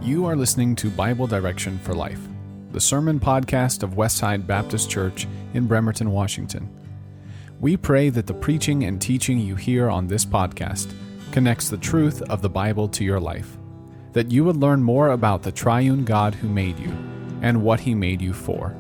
You are listening to Bible Direction for Life, the sermon podcast of Westside Baptist Church in Bremerton, Washington. We pray that the preaching and teaching you hear on this podcast connects the truth of the Bible to your life, that you would learn more about the triune God who made you and what he made you for.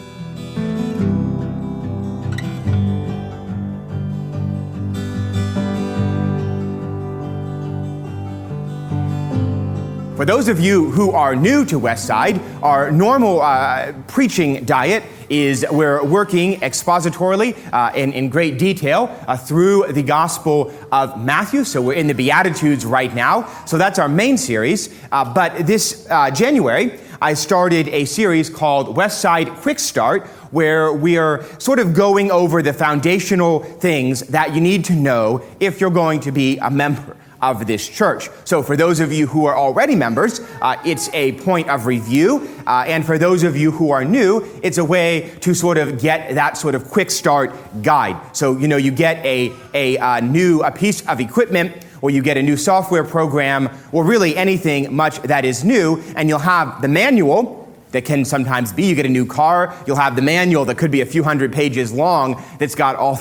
For those of you who are new to Westside, our normal preaching diet is we're working expositorily in great detail through the Gospel of Matthew. So we're in the Beatitudes right now. So that's our main series. But this January, I started a series called Westside Quick Start, where we are sort of going over the foundational things that you need to know if you're going to be a member of this church. So for those of you who are already members, it's a point of review. And for those of you who are new, it's a way to sort of get that sort of quick start guide. So, you get a new piece of equipment, or you get a new software program, or really anything much that is new, and you'll have the manual that can sometimes be, you get a new car, you'll have the manual that could be a few hundred pages long that's got all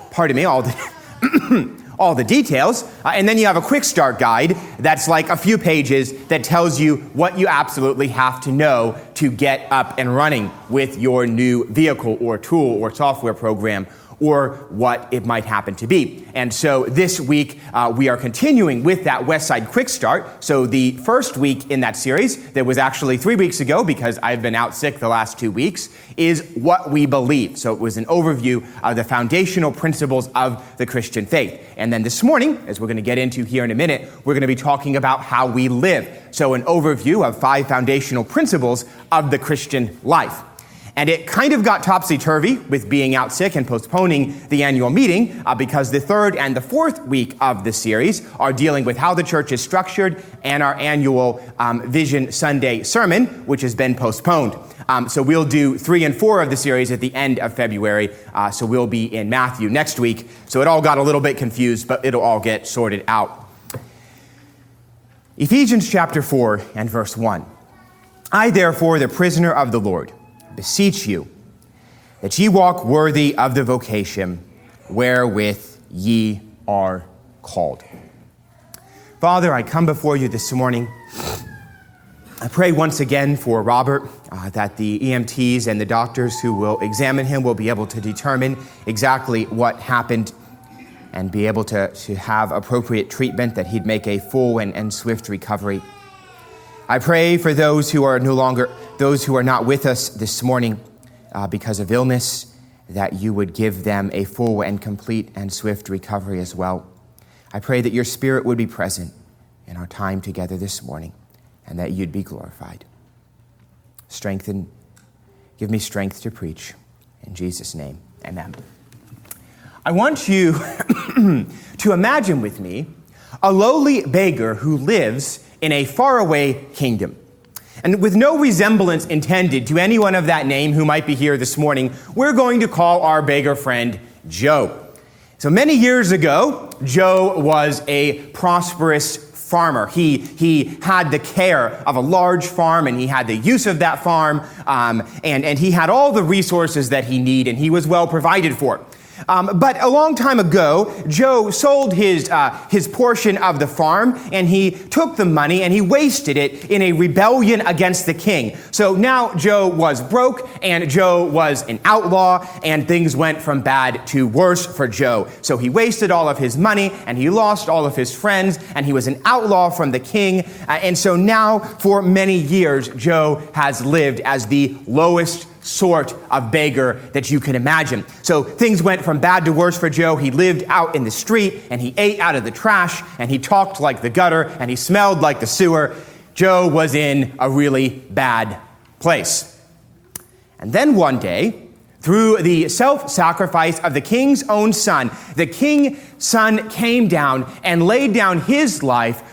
the details, and then you have a quick start guide that's like a few pages that tells you what you absolutely have to know to get up and running with your new vehicle or tool or software program or what it might happen to be. And so this week, we are continuing with that Westside Quick Start. So the first week in that series, that was actually 3 weeks ago because I've been out sick the last 2 weeks, is what we believe. So it was an overview of the foundational principles of the Christian faith. And then this morning, as we're going to get into here in a minute, we're going to be talking about how we live. So an overview of 5 foundational principles of the Christian life. And it kind of got topsy-turvy with being out sick and postponing the annual meeting because the third and the fourth week of the series are dealing with how the church is structured and our annual Vision Sunday sermon, which has been postponed. So we'll do 3 and 4 of the series at the end of February. So we'll be in Matthew next week. So it all got a little bit confused, but it'll all get sorted out. Ephesians chapter 4 and verse 1. I, therefore, the prisoner of the Lord, beseech you that ye walk worthy of the vocation wherewith ye are called. Father, I come before you this morning. I pray once again for Robert, that the EMTs and the doctors who will examine him will be able to determine exactly what happened and be able to have appropriate treatment, that he'd make a full and swift recovery. I pray for those who are not with us this morning because of illness, that you would give them a full and complete and swift recovery as well. I pray that your Spirit would be present in our time together this morning and that you'd be glorified. Give me strength to preach. In Jesus' name, amen. I want you to imagine with me a lowly beggar who lives in a faraway kingdom. And with no resemblance intended to anyone of that name who might be here this morning, we're going to call our beggar friend Joe. So many years ago, Joe was a prosperous farmer. He had the care of a large farm, and he had the use of that farm, and he had all the resources that he needed, and he was well provided for. But a long time ago, Joe sold his portion of the farm, and he took the money and he wasted it in a rebellion against the king. So now Joe was broke, and Joe was an outlaw, and things went from bad to worse for Joe. So he wasted all of his money, and he lost all of his friends, and he was an outlaw from the king. And so now, for many years, Joe has lived as the lowest sort of beggar that you can imagine. So things went from bad to worse for Joe. He lived out in the street, and he ate out of the trash, and he talked like the gutter, and he smelled like the sewer. Joe was in a really bad place. And then one day, through the self-sacrifice of the king's own son, the king's son came down and laid down his life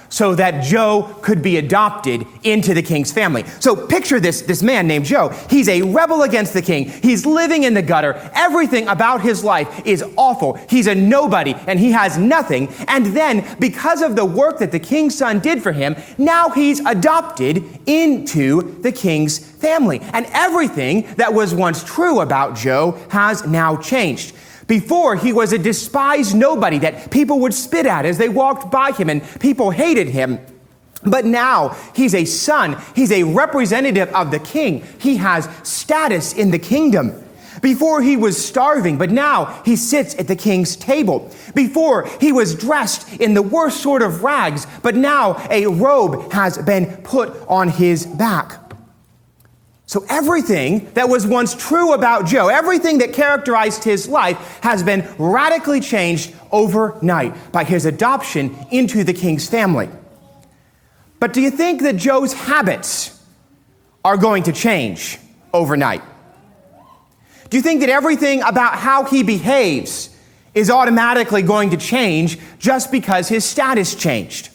so that Joe could be adopted into the king's family. So picture this man named Joe. He's a rebel against the king. He's living in the gutter. Everything about his life is awful. He's a nobody and he has nothing. And then because of the work that the king's son did for him, now he's adopted into the king's family. And everything that was once true about Joe has now changed. Before, he was a despised nobody that people would spit at as they walked by him, and people hated him. But now, he's a son. He's a representative of the king. He has status in the kingdom. Before, he was starving, but now he sits at the king's table. Before, he was dressed in the worst sort of rags, but now a robe has been put on his back. So everything that was once true about Joe, everything that characterized his life has been radically changed overnight by his adoption into the king's family. But do you think that Joe's habits are going to change overnight? Do you think that everything about how he behaves is automatically going to change just because his status changed?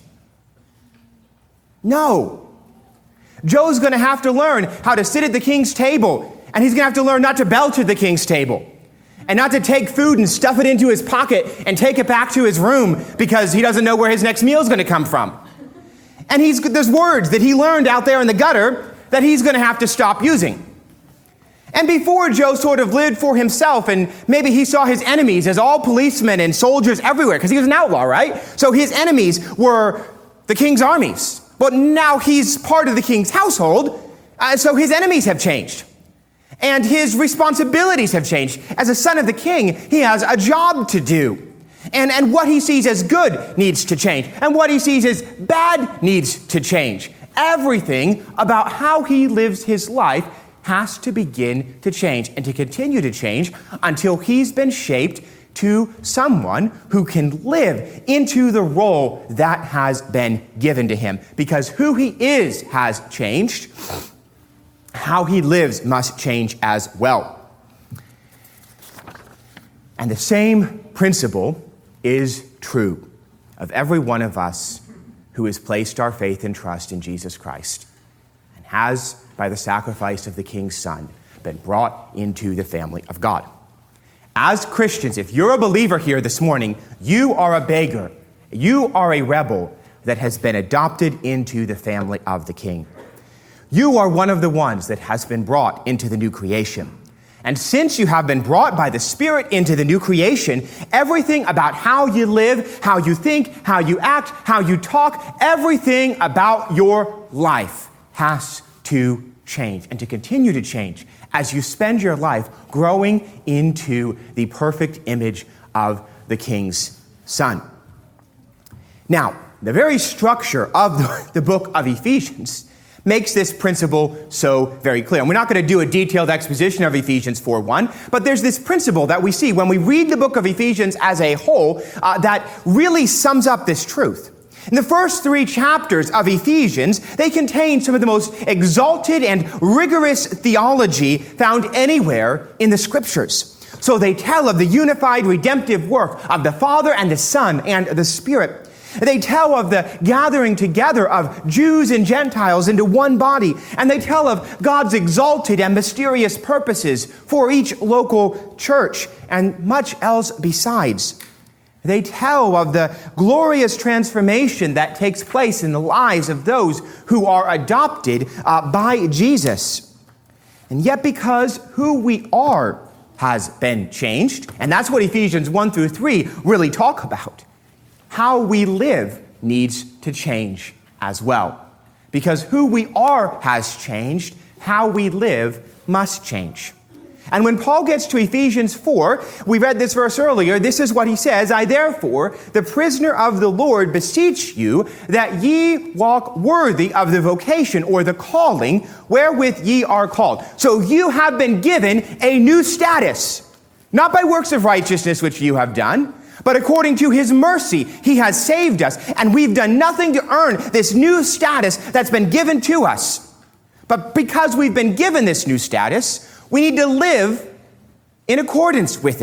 No. Joe's going to have to learn how to sit at the king's table, and he's going to have to learn not to belch at the king's table, and not to take food and stuff it into his pocket and take it back to his room because he doesn't know where his next meal is going to come from. And there's words that he learned out there in the gutter that he's going to have to stop using. And before, Joe sort of lived for himself, and maybe he saw his enemies as all policemen and soldiers everywhere because he was an outlaw, right? So his enemies were the king's armies. But now he's part of the king's household, so his enemies have changed. And his responsibilities have changed. As a son of the king, he has a job to do. And what he sees as good needs to change. And what he sees as bad needs to change. Everything about how he lives his life has to begin to change and to continue to change until he's been shaped to someone who can live into the role that has been given to him. Because who he is has changed. How he lives must change as well. And the same principle is true of every one of us who has placed our faith and trust in Jesus Christ and has, by the sacrifice of the King's Son, been brought into the family of God. As Christians, if you're a believer here this morning, you are a beggar. You are a rebel that has been adopted into the family of the King. You are one of the ones that has been brought into the new creation. And since you have been brought by the Spirit into the new creation, everything about how you live, how you think, how you act, how you talk, everything about your life has to change and to continue to change as you spend your life growing into the perfect image of the King's Son. Now, the very structure of the book of Ephesians makes this principle so very clear. And we're not going to do a detailed exposition of Ephesians 4:1, but there's this principle that we see when we read the book of Ephesians as a whole that really sums up this truth. In the first 3 chapters of Ephesians, they contain some of the most exalted and rigorous theology found anywhere in the Scriptures. So they tell of the unified redemptive work of the Father and the Son and the Spirit. They tell of the gathering together of Jews and Gentiles into one body, and they tell of God's exalted and mysterious purposes for each local church and much else besides. They tell of the glorious transformation that takes place in the lives of those who are adopted by Jesus. And yet because who we are has been changed, and that's what Ephesians 1-3 really talk about, how we live needs to change as well. Because who we are has changed, how we live must change. And when Paul gets to Ephesians 4, we read this verse earlier, this is what he says, I therefore, the prisoner of the Lord, beseech you that ye walk worthy of the vocation or the calling wherewith ye are called. So you have been given a new status, not by works of righteousness which you have done, but according to his mercy, he has saved us, and we've done nothing to earn this new status that's been given to us. But because we've been given this new status, we need to live in accordance with it.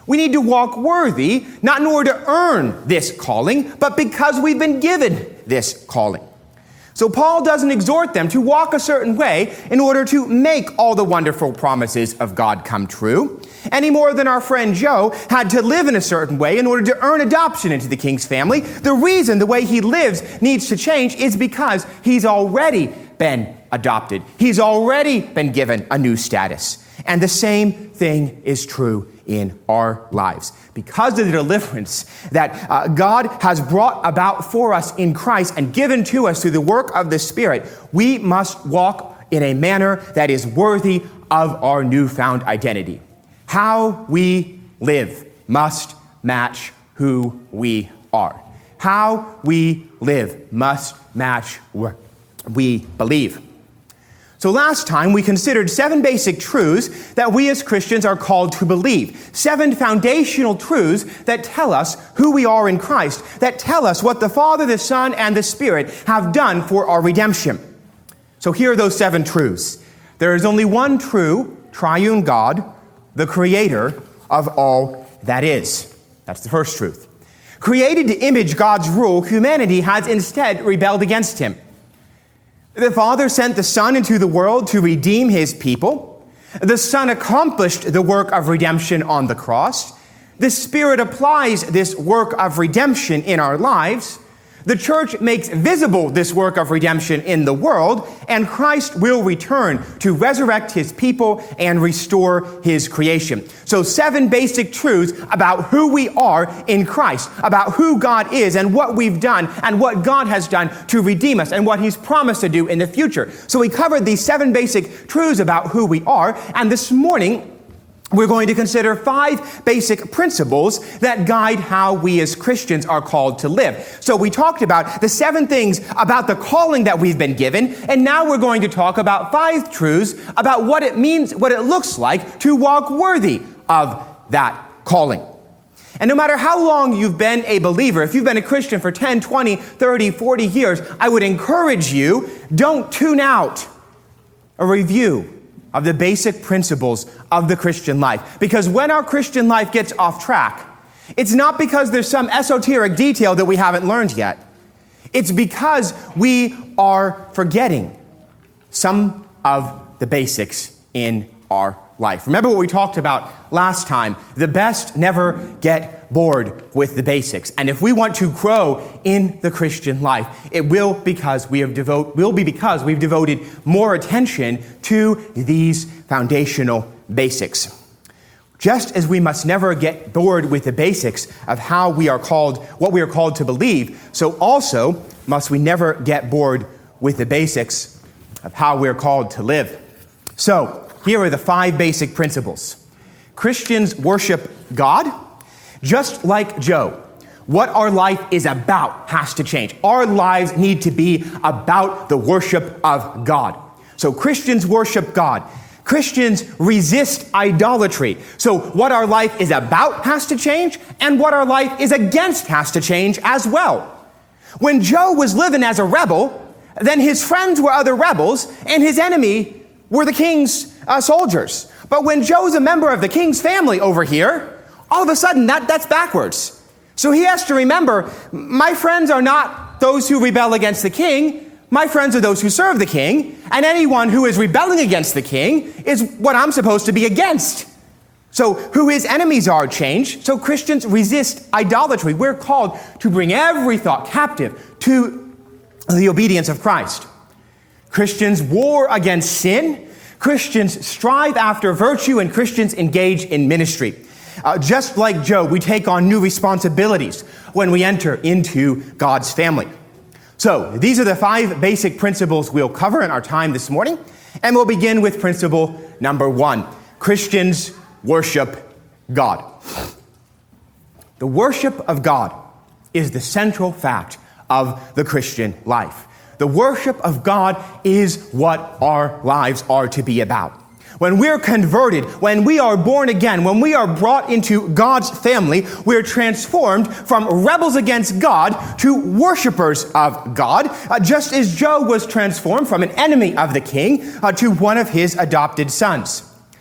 We need to walk worthy, not in order to earn this calling, but because we've been given this calling. So Paul doesn't exhort them to walk a certain way in order to make all the wonderful promises of God come true, any more than our friend Joe had to live in a certain way in order to earn adoption into the king's family. The reason the way he lives needs to change is because he's already been adopted. He's already been given a new status. And the same thing is true in our lives. Because of the deliverance that God has brought about for us in Christ and given to us through the work of the Spirit, we must walk in a manner that is worthy of our newfound identity. How we live must match who we are. How we live must match what we believe. So last time we considered 7 basic truths that we as Christians are called to believe. 7 foundational truths that tell us who we are in Christ, that tell us what the Father, the Son, and the Spirit have done for our redemption. So here are those 7 truths. There is only one true, triune God, the Creator of all that is. That's the first truth. Created to image God's rule, humanity has instead rebelled against Him. The Father sent the Son into the world to redeem His people. The Son accomplished the work of redemption on the cross. The Spirit applies this work of redemption in our lives. The church makes visible this work of redemption in the world, and Christ will return to resurrect His people and restore His creation. So 7 basic truths about who we are in Christ, about who God is and what we've done and what God has done to redeem us and what He's promised to do in the future. So we covered these 7 basic truths about who we are, and this morning we're going to consider 5 basic principles that guide how we as Christians are called to live. So we talked about the 7 things about the calling that we've been given, and now we're going to talk about 5 truths about what it means, what it looks like to walk worthy of that calling. And no matter how long you've been a believer, if you've been a Christian for 10, 20, 30, 40 years, I would encourage you, don't tune out a review of the basic principles of the Christian life. Because when our Christian life gets off track, it's not because there's some esoteric detail that we haven't learned yet. It's because we are forgetting some of the basics in our life. Remember what we talked about last time. The best never get bored with the basics. And if we want to grow in the Christian life, it will be because we've devoted more attention to these foundational basics. Just as we must never get bored with the basics of how we are called, what we are called to believe, so also must we never get bored with the basics of how we are called to live. So, here are the 5 basic principles. Christians worship God, just like Joe. What our life is about has to change. Our lives need to be about the worship of God. So Christians worship God. Christians resist idolatry. So what our life is about has to change, and what our life is against has to change as well. When Joe was living as a rebel, then his friends were other rebels, and his enemy were the king's soldiers. But when Joe's a member of the king's family over here, all of a sudden that's backwards. So he has to remember, my friends are not those who rebel against the king. My friends are those who serve the king. And anyone who is rebelling against the king is what I'm supposed to be against. So who his enemies are changed. So Christians resist idolatry. We're called to bring every thought captive to the obedience of Christ. Christians war against sin. Christians strive after virtue, and Christians engage in ministry. Just like Joe, we take on new responsibilities when we enter into God's family. So these are the 5 basic principles we'll cover in our time this morning. And we'll begin with principle number 1. Christians worship God. The worship of God is the central fact of the Christian life. The worship of God is what our lives are to be about. When we're converted, when we are born again, when we are brought into God's family, we're transformed from rebels against God to worshipers of God, just as Joe was transformed from an enemy of the king to one of his adopted sons.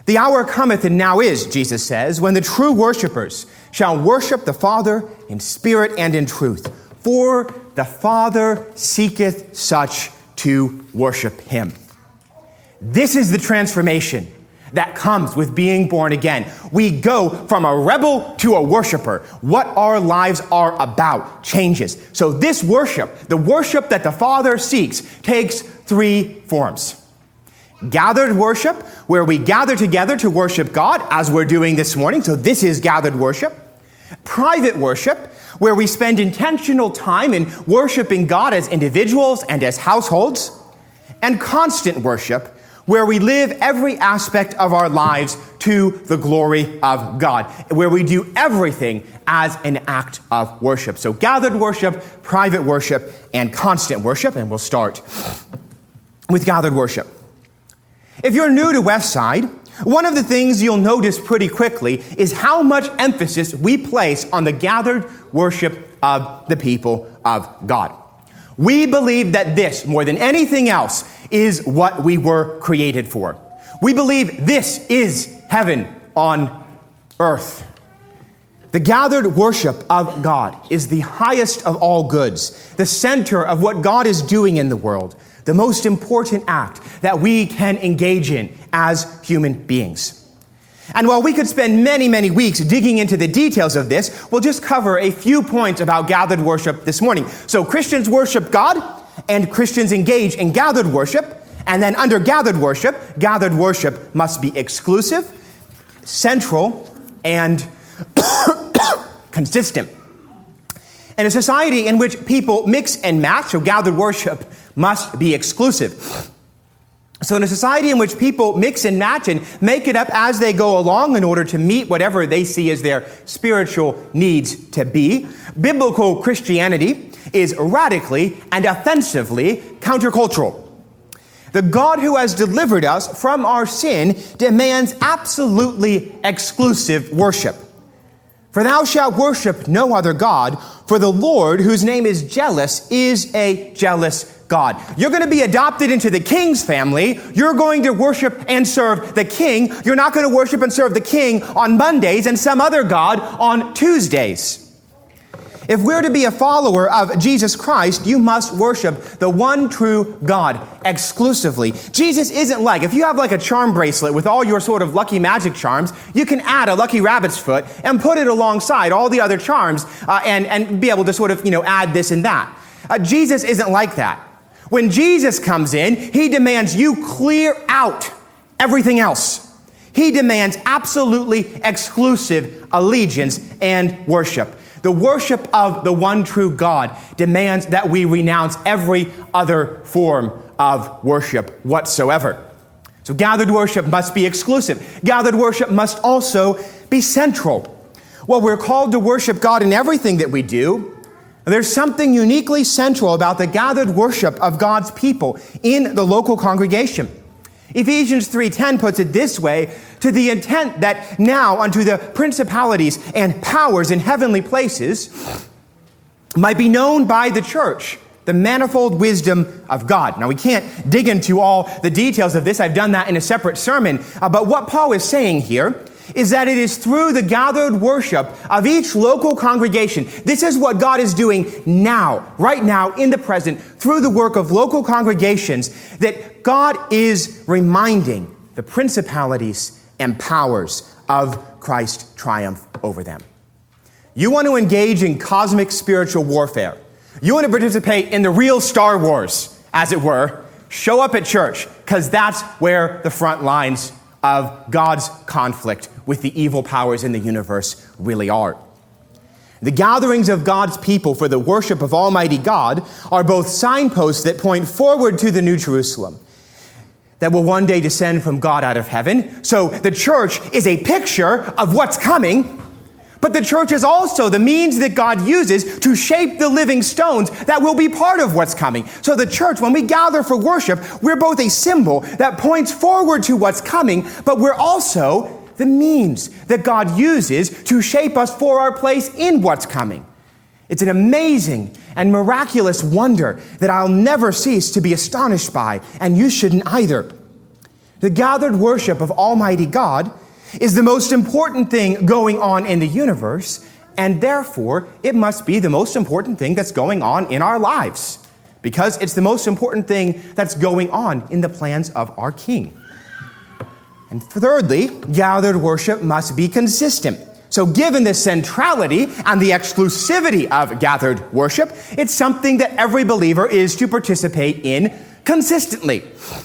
The hour cometh, and now is, Jesus says, when the true worshipers shall worship the Father in spirit and in truth. For the Father seeketh such to worship him. This is the transformation that comes with being born again. We go from a rebel to a worshiper. What our lives are about changes. So this worship, the worship that the Father seeks, takes three forms. Gathered worship, where we gather together to worship God, as we're doing this morning. So this is gathered worship. Private worship, where we spend intentional time in worshiping God as individuals and as households. And constant worship, where we live every aspect of our lives to the glory of God, where we do everything as an act of worship. So gathered worship, private worship, and constant worship. And we'll start with gathered worship. If you're new to Westside, one of the things you'll notice pretty quickly is how much emphasis we place on the gathered worship of the people of God. We believe that this, more than anything else, is what we were created for. We believe this is heaven on earth. The gathered worship of God is the highest of all goods, the center of what God is doing in the world, the most important act that we can engage in as human beings. And while we could spend many, many weeks digging into the details of this, we'll just cover a few points about gathered worship this morning. So Christians worship God, and Christians engage in gathered worship. And then under gathered worship must be exclusive, central, and consistent. In a society in which people mix and match, so gathered worship must be exclusive. So in a society in which people mix and match and make it up as they go along in order to meet whatever they see as their spiritual needs to be, biblical Christianity is radically and offensively countercultural. The God who has delivered us from our sin demands absolutely exclusive worship. For thou shalt worship no other God, for the Lord, whose name is jealous, is a jealous God. You're going to be adopted into the king's family. You're going to worship and serve the king. You're not going to worship and serve the king on Mondays and some other God on Tuesdays. If we're to be a follower of Jesus Christ, you must worship the one true God exclusively. Jesus isn't like, if you have like a charm bracelet with all your sort of lucky magic charms, you can add a lucky rabbit's foot and put it alongside all the other charms and be able to sort of, add this and that. Jesus isn't like that. When Jesus comes in, he demands you clear out everything else. He demands absolutely exclusive allegiance and worship. The worship of the one true God demands that we renounce every other form of worship whatsoever. So gathered worship must be exclusive. Gathered worship must also be central. Well, we're called to worship God in everything that we do. There's something uniquely central about the gathered worship of God's people in the local congregation. Ephesians 3:10 puts it this way, to the intent that now unto the principalities and powers in heavenly places might be known by the church the manifold wisdom of God. Now we can't dig into all the details of this. I've done that in a separate sermon. But what Paul is saying here is that it is through the gathered worship of each local congregation. This is what God is doing now, right now, in the present, through the work of local congregations, that God is reminding the principalities and powers of Christ's triumph over them. You want to engage in cosmic spiritual warfare. You want to participate in the real Star Wars, as it were. Show up at church, because that's where the front lines of God's conflict with the evil powers in the universe really are. The gatherings of God's people for the worship of Almighty God are both signposts that point forward to the New Jerusalem that will one day descend from God out of heaven. So the church is a picture of what's coming, but the church is also the means that God uses to shape the living stones that will be part of what's coming. So the church, when we gather for worship, we're both a symbol that points forward to what's coming, but we're also the means that God uses to shape us for our place in what's coming. It's an amazing and miraculous wonder that I'll never cease to be astonished by, and you shouldn't either. The gathered worship of Almighty God is the most important thing going on in the universe, and therefore it must be the most important thing that's going on in our lives, because it's the most important thing that's going on in the plans of our King. And thirdly, gathered worship must be consistent. So given the centrality and the exclusivity of gathered worship, it's something that every believer is to participate in consistently.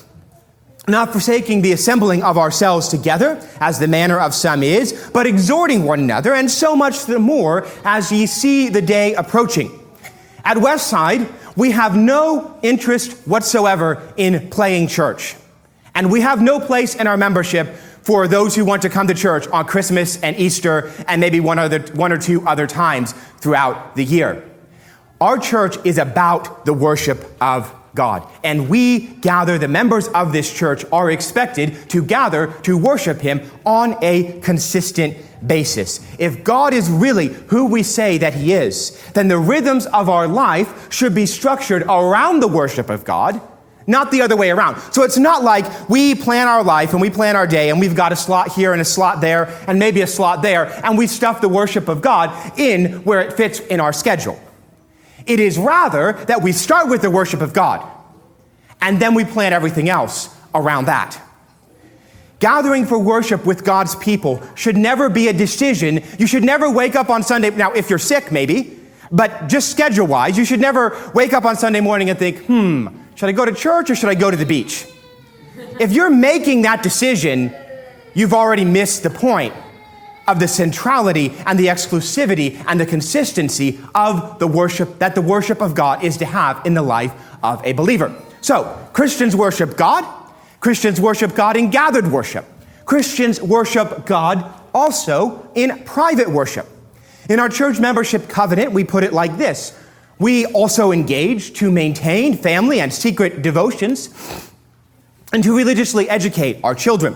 Not forsaking the assembling of ourselves together, as the manner of some is, but exhorting one another, and so much the more as ye see the day approaching. At Westside, we have no interest whatsoever in playing church. And we have no place in our membership for those who want to come to church on Christmas and Easter and maybe one or two other times throughout the year. Our church is about the worship of God. And we gather, the members of this church are expected to gather to worship Him on a consistent basis. If God is really who we say that He is, then the rhythms of our life should be structured around the worship of God, not the other way around. So it's not like we plan our life and we plan our day and we've got a slot here and a slot there and maybe a slot there, and we stuff the worship of God in where it fits in our schedule. It is rather that we start with the worship of God, and then we plan everything else around that. Gathering for worship with God's people should never be a decision. You should never wake up on Sunday. Now, if you're sick, maybe, but just schedule-wise, you should never wake up on Sunday morning and think, should I go to church or should I go to the beach? If you're making that decision, you've already missed the point of the centrality and the exclusivity and the consistency of the worship that the worship of God is to have in the life of a believer. So, Christians worship God. Christians worship God in gathered worship. Christians worship God also in private worship. In our church membership covenant, we put it like this. We also engage to maintain family and secret devotions and to religiously educate our children.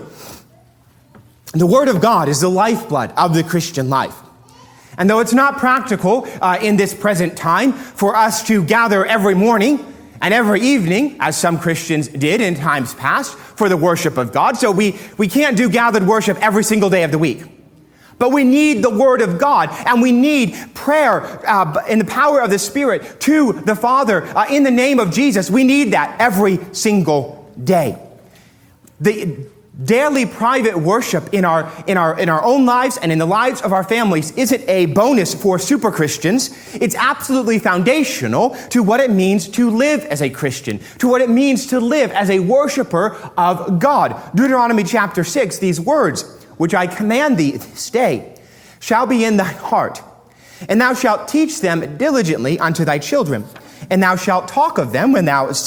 The Word of God is the lifeblood of the Christian life. And though it's not practical in this present time for us to gather every morning and every evening, as some Christians did in times past, for the worship of God, so we can't do gathered worship every single day of the week. But we need the Word of God, and we need prayer in the power of the Spirit to the Father in the name of Jesus. We need that every single day. The daily private worship in our own lives and in the lives of our families isn't a bonus for super Christians. It's absolutely foundational to what it means to live as a Christian, to what it means to live as a worshiper of God. Deuteronomy chapter 6, these words, which I command thee this day, shall be in thy heart, and thou shalt teach them diligently unto thy children, and thou shalt talk of them when thou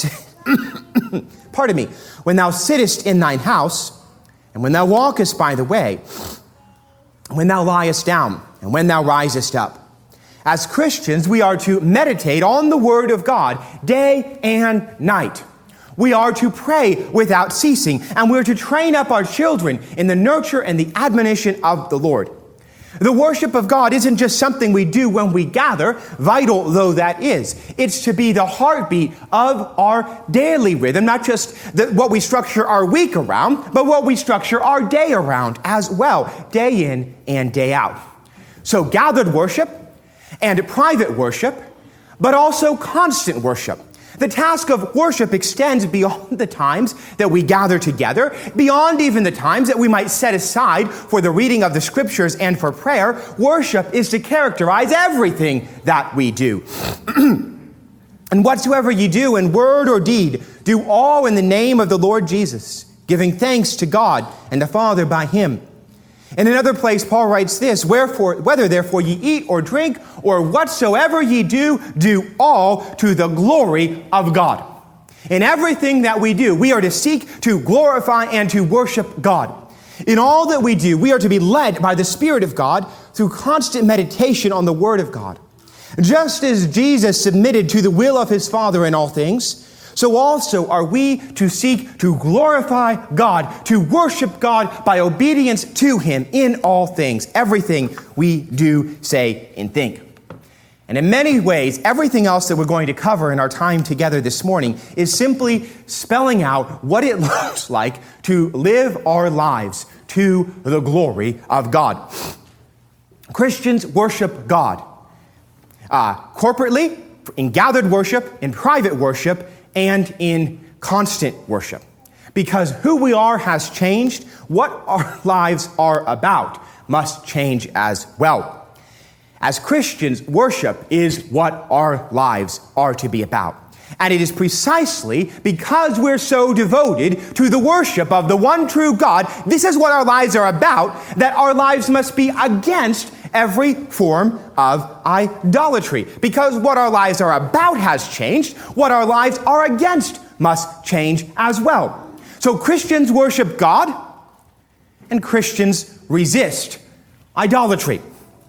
when thou sittest in thine house, and when thou walkest by the way, when thou liest down, and when thou risest up. As Christians, we are to meditate on the Word of God day and night. We are to pray without ceasing, and we're to train up our children in the nurture and the admonition of the Lord. The worship of God isn't just something we do when we gather, vital though that is. It's to be the heartbeat of our daily rhythm, not just what we structure our week around, but what we structure our day around as well, day in and day out. So gathered worship and private worship, but also constant worship. The task of worship extends beyond the times that we gather together, beyond even the times that we might set aside for the reading of the Scriptures and for prayer. Worship is to characterize everything that we do. And whatsoever ye do in word or deed, do all in the name of the Lord Jesus, giving thanks to God and the Father by Him. In another place, Paul writes this, wherefore, whether therefore ye eat or drink or whatsoever ye do, do all to the glory of God. In everything that we do, we are to seek to glorify and to worship God. In all that we do, we are to be led by the Spirit of God through constant meditation on the Word of God. Just as Jesus submitted to the will of His Father in all things, so also are we to seek to glorify God, to worship God by obedience to Him in all things, everything we do, say, and think. And in many ways, everything else that we're going to cover in our time together this morning is simply spelling out what it looks like to live our lives to the glory of God. Christians worship God corporately, in gathered worship, in private worship, and in constant worship. Because who we are has changed, what our lives are about must change as well. As Christians, worship is what our lives are to be about. And it is precisely because we're so devoted to the worship of the one true God, this is what our lives are about, that our lives must be against every form of idolatry. Because what our lives are about has changed, what our lives are against must change as well. So Christians worship God, and Christians resist idolatry.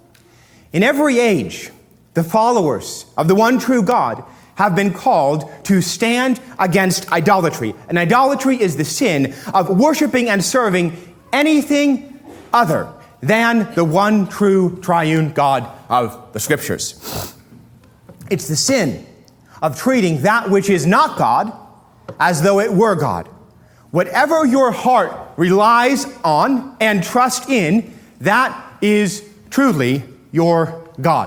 In every age, the followers of the one true God have been called to stand against idolatry. And idolatry is the sin of worshiping and serving anything other than the one true triune God of the Scriptures. It's the sin of treating that which is not God as though it were God. Whatever your heart relies on and trusts in, that is truly your God.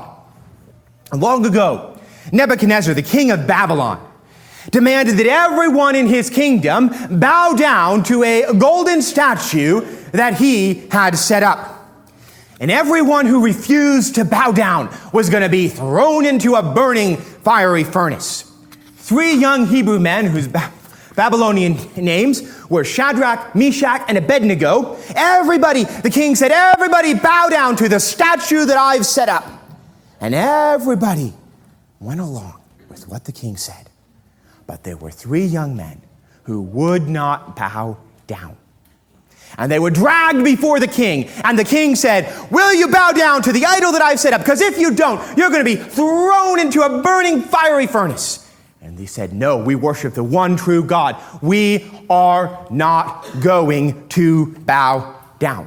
Long ago, Nebuchadnezzar, the king of Babylon, demanded that everyone in his kingdom bow down to a golden statue that he had set up. And everyone who refused to bow down was going to be thrown into a burning fiery furnace. 3 young Hebrew men whose Babylonian names were Shadrach, Meshach, and Abednego. The king said, everybody bow down to the statue that I've set up. And everybody went along with what the king said. But there were 3 young men who would not bow down. And they were dragged before the king. And the king said, will you bow down to the idol that I've set up? Because if you don't, you're going to be thrown into a burning fiery furnace. And they said, no, we worship the one true God. We are not going to bow down.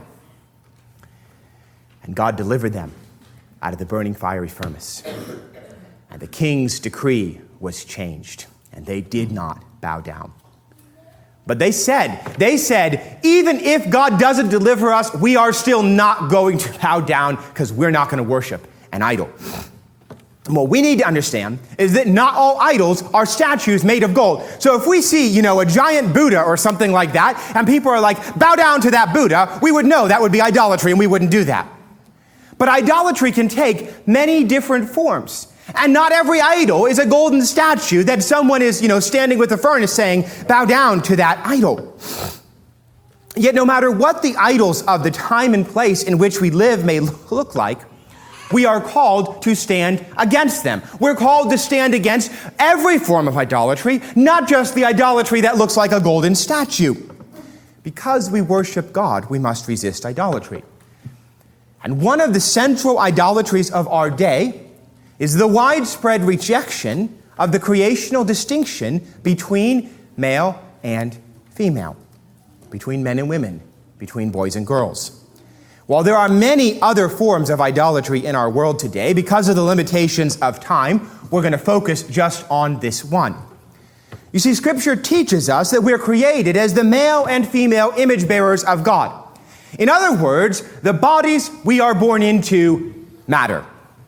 And God delivered them out of the burning fiery furnace. And the king's decree was changed, and they did not bow down. But they said, even if God doesn't deliver us, we are still not going to bow down because we're not going to worship an idol. What we need to understand is that not all idols are statues made of gold. So if we see, a giant Buddha or something like that, and people are like, bow down to that Buddha, we would know that would be idolatry, and we wouldn't do that. But idolatry can take many different forms. And not every idol is a golden statue that someone is, standing with a furnace saying, bow down to that idol. Yet no matter what the idols of the time and place in which we live may look like, we are called to stand against them. We're called to stand against every form of idolatry, not just the idolatry that looks like a golden statue. Because we worship God, we must resist idolatry. And one of the central idolatries of our day is the widespread rejection of the creational distinction between male and female, between men and women, between boys and girls. While there are many other forms of idolatry in our world today, because of the limitations of time, we're going to focus just on this one. You see, Scripture teaches us that we're created as the male and female image bearers of God. In other words, the bodies we are born into matter.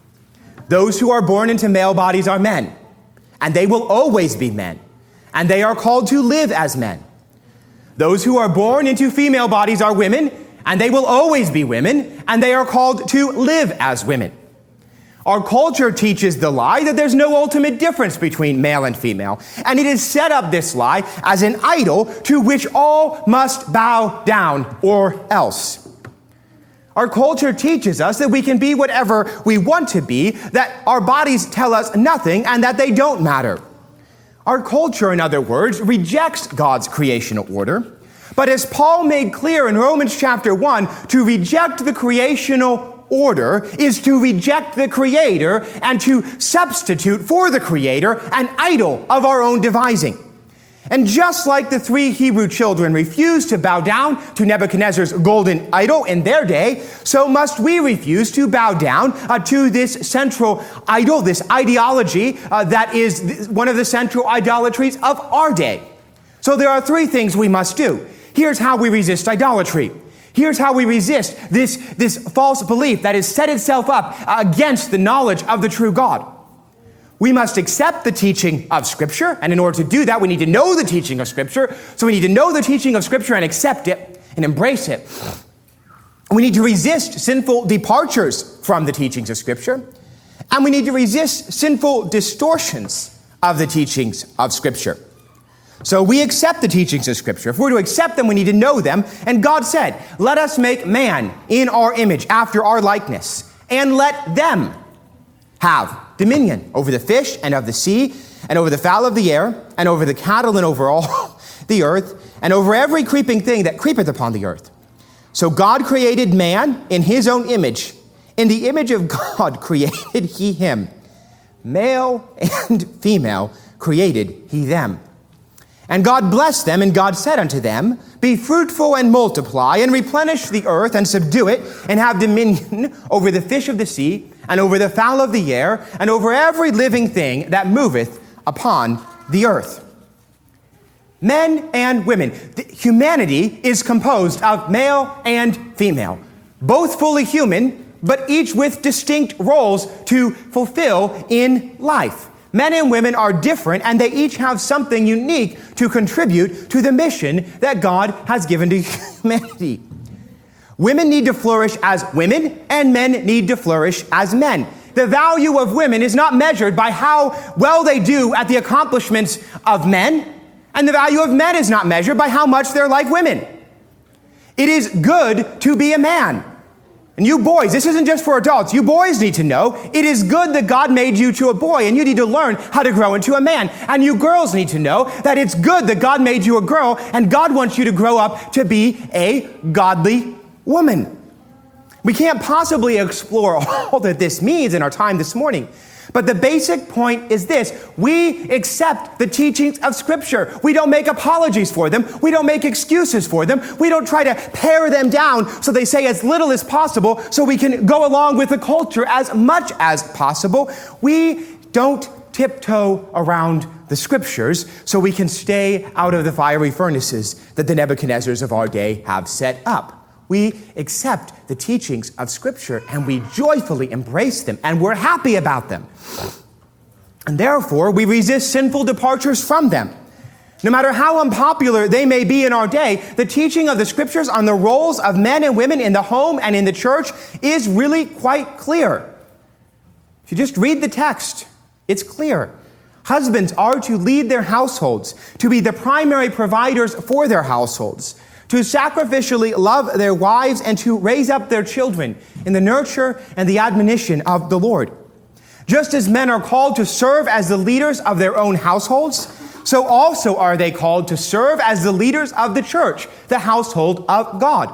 Those who are born into male bodies are men, and they will always be men, and they are called to live as men. Those who are born into female bodies are women, and they will always be women, and they are called to live as women. Our culture teaches the lie that there's no ultimate difference between male and female, and it has set up this lie as an idol to which all must bow down or else. Our culture teaches us that we can be whatever we want to be, that our bodies tell us nothing, and that they don't matter. Our culture, in other words, rejects God's creational order. But as Paul made clear in Romans chapter 1, to reject the creational order is to reject the Creator and to substitute for the Creator an idol of our own devising. And just like the 3 Hebrew children refused to bow down to Nebuchadnezzar's golden idol in their day, so must we refuse to bow down to this central idol, this ideology that is one of the central idolatries of our day. So there are 3 things we must do. Here's how we resist idolatry. Here's how we resist this false belief that has set itself up against the knowledge of the true God. We must accept the teaching of Scripture, and in order to do that, we need to know the teaching of Scripture. So we need to know the teaching of Scripture and accept it and embrace it. We need to resist sinful departures from the teachings of Scripture, and we need to resist sinful distortions of the teachings of Scripture. So we accept the teachings of Scripture. If we're to accept them, we need to know them. And God said, "Let us make man in our image, after our likeness, and let them have dominion over the fish and of the sea, and over the fowl of the air, and over the cattle, and over all the earth, and over every creeping thing that creepeth upon the earth." So God created man in his own image. In the image of God created he him. Male and female created he them. And God blessed them, and God said unto them, "Be fruitful and multiply, and replenish the earth, and subdue it, and have dominion over the fish of the sea, and over the fowl of the air, and over every living thing that moveth upon the earth." Men and women. Humanity is composed of male and female, both fully human, but each with distinct roles to fulfill in life. Men and women are different, and they each have something unique to contribute to the mission that God has given to humanity. Women need to flourish as women, and men need to flourish as men. The value of women is not measured by how well they do at the accomplishments of men, and the value of men is not measured by how much they're like women. It is good to be a man. And you boys, this isn't just for adults. You boys need to know it is good that God made you to a boy, and you need to learn how to grow into a man. And you girls need to know that it's good that God made you a girl, and God wants you to grow up to be a godly woman. We can't possibly explore all that this means in our time this morning. But the basic point is this: we accept the teachings of Scripture. We don't make apologies for them. We don't make excuses for them. We don't try to pare them down so they say as little as possible so we can go along with the culture as much as possible. We don't tiptoe around the Scriptures so we can stay out of the fiery furnaces that the Nebuchadnezzars of our day have set up. We accept the teachings of Scripture, and we joyfully embrace them, and we're happy about them. And therefore, we resist sinful departures from them. No matter how unpopular they may be in our day, the teaching of the Scriptures on the roles of men and women in the home and in the church is really quite clear. If you just read the text, it's clear. Husbands are to lead their households, to be the primary providers for their households, to sacrificially love their wives, and to raise up their children in the nurture and the admonition of the Lord. Just as men are called to serve as the leaders of their own households, so also are they called to serve as the leaders of the church, the household of God.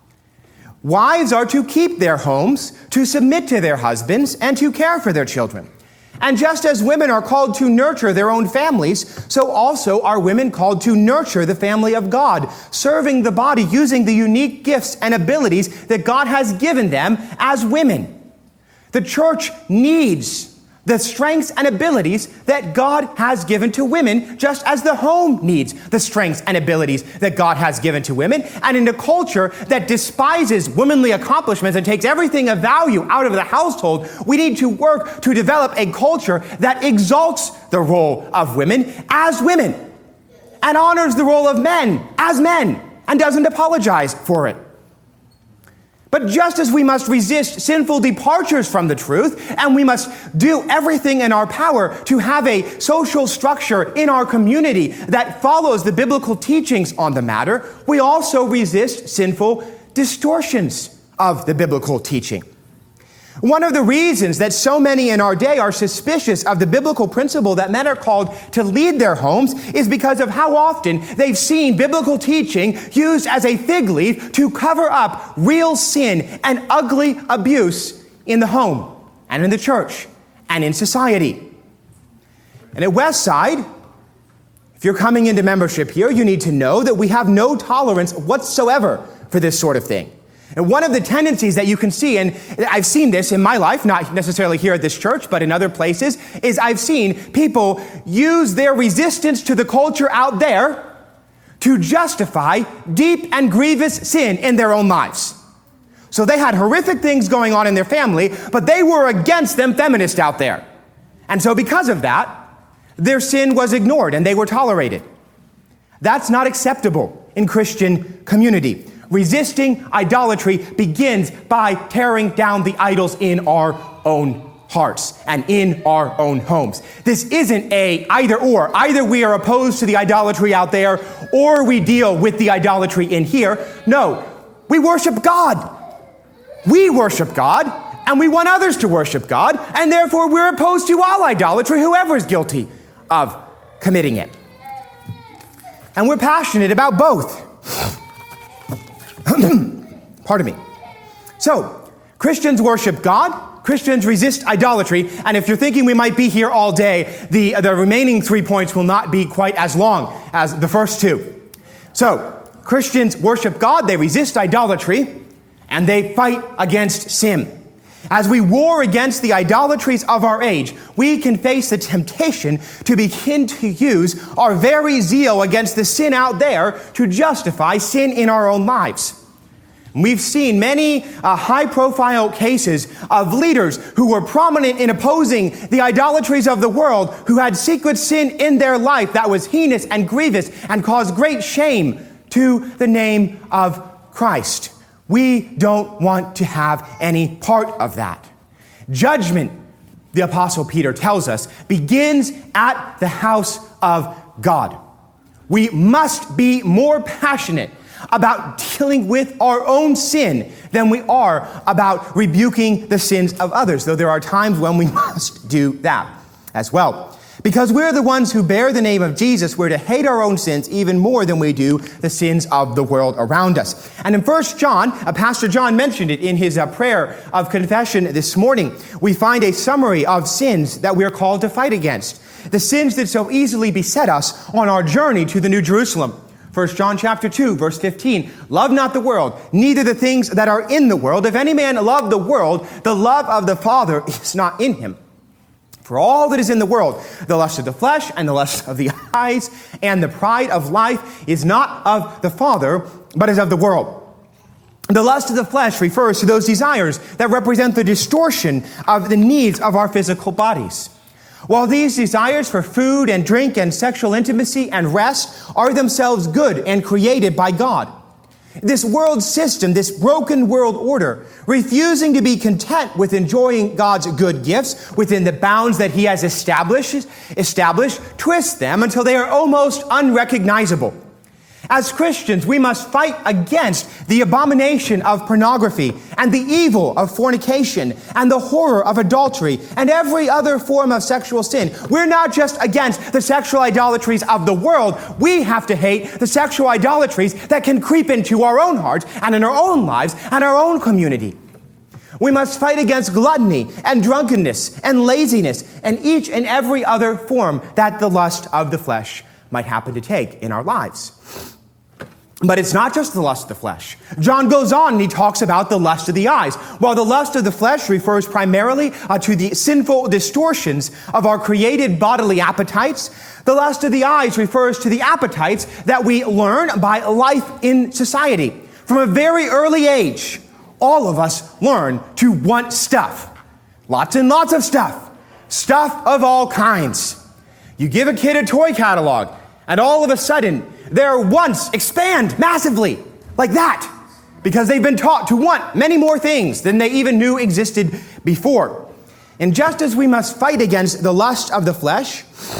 Wives are to keep their homes, to submit to their husbands, and to care for their children. And just as women are called to nurture their own families, so also are women called to nurture the family of God, serving the body using the unique gifts and abilities that God has given them as women. The church needs the strengths and abilities that God has given to women, just as the home needs the strengths and abilities that God has given to women. And in a culture that despises womanly accomplishments and takes everything of value out of the household, we need to work to develop a culture that exalts the role of women as women and honors the role of men as men and doesn't apologize for it. But just as we must resist sinful departures from the truth, and we must do everything in our power to have a social structure in our community that follows the biblical teachings on the matter, we also resist sinful distortions of the biblical teaching. One of the reasons that so many in our day are suspicious of the biblical principle that men are called to lead their homes is because of how often they've seen biblical teaching used as a fig leaf to cover up real sin and ugly abuse in the home and in the church and in society. And at Westside, if If you're coming into membership here, you need to know that we have no tolerance whatsoever for this sort of thing. And one of the tendencies that you can see, and I've seen this in my life, not necessarily here at this church, but in other places, is I've seen people use their resistance to the culture out there to justify deep and grievous sin in their own lives. So they had horrific things going on in their family, but they were against them feminists out there. And so because of that, their sin was ignored and they were tolerated. That's not acceptable in Christian community. Resisting idolatry begins by tearing down the idols in our own hearts and in our own homes. This isn't a either or. Either we are opposed to the idolatry out there or we deal with the idolatry in here. No, we worship God. We worship God and we want others to worship God, and therefore we're opposed to all idolatry, whoever is guilty of committing it. And we're passionate about both. Pardon me. So, Christians worship God, Christians resist idolatry, and if you're thinking we might be here all day, the remaining 3 points will not be quite as long as the first two. So, Christians worship God, they resist idolatry, and they fight against sin. As we war against the idolatries of our age, we can face the temptation to begin to use our very zeal against the sin out there to justify sin in our own lives. We've seen many high-profile cases of leaders who were prominent in opposing the idolatries of the world, who had secret sin in their life that was heinous and grievous and caused great shame to the name of Christ. We don't want to have any part of that. Judgment, the Apostle Peter tells us, begins at the house of God. We must be more passionate about dealing with our own sin than we are about rebuking the sins of others, though there are times when we must do that as well. Because we're the ones who bear the name of Jesus, we're to hate our own sins even more than we do the sins of the world around us. And in 1 John, Pastor John mentioned it in his prayer of confession this morning, we find a summary of sins that we are called to fight against. The sins that so easily beset us on our journey to the New Jerusalem. 1 John chapter 2, verse 15, love not the world, neither the things that are in the world. If any man love the world, the love of the Father is not in him. For all that is in the world, the lust of the flesh and the lust of the eyes and the pride of life is not of the Father, but is of the world. The lust of the flesh refers to those desires that represent the distortion of the needs of our physical bodies. While these desires for food and drink and sexual intimacy and rest are themselves good and created by God, this world system, this broken world order, refusing to be content with enjoying God's good gifts within the bounds that He has established, twists them until they are almost unrecognizable. As Christians, we must fight against the abomination of pornography and the evil of fornication and the horror of adultery and every other form of sexual sin. We're not just against the sexual idolatries of the world. We have to hate the sexual idolatries that can creep into our own hearts and in our own lives and our own community. We must fight against gluttony and drunkenness and laziness and each and every other form that the lust of the flesh might happen to take in our lives. But it's not just the lust of the flesh. John goes on and he talks about the lust of the eyes. While the lust of the flesh refers primarily to the sinful distortions of our created bodily appetites, the lust of the eyes refers to the appetites that we learn by life in society. From a very early age, all of us learn to want stuff. Lots and lots of stuff. Stuff of all kinds. You give a kid a toy catalog, and all of a sudden, their wants expand massively, like that, because they've been taught to want many more things than they even knew existed before. And just as we must fight against the lust of the flesh,